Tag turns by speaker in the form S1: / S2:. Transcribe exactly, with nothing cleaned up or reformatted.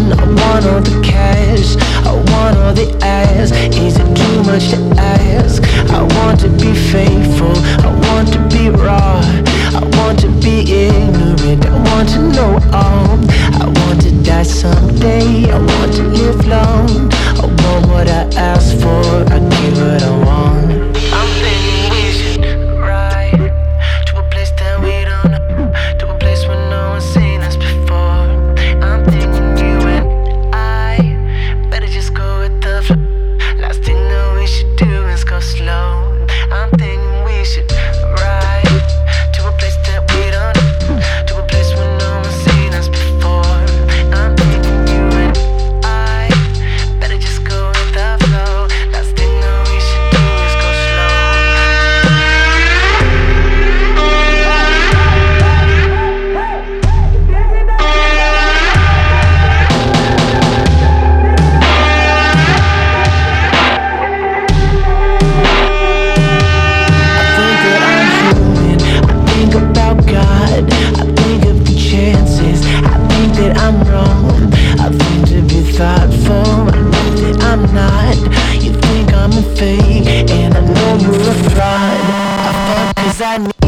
S1: I want all the cash, I want all the ass. Is it too much to ask? I want to be faithful, I want to be raw, I want to be ignorant, I want to know all. I want to die someday, I want to live long. I want what I ask for, I give what I want. I'm thinking we should ride to a place that we don't know, to a place where no one's seen us before. I'm thinking you and I better just go with the flow. Last thing that we should do is go slow. I'm thinking we should ride to a place that we don't know, to a place where no one's seen us before. I'm thinking you and I better just go with the flow. Last thing that we should do is go slow. I think that I'm human, I think about God, I think of the chances, I think that I'm wrong, I think to be thoughtful, I know that I'm not. You think I'm a fake, and I know you're a fraud. I fuck cause I need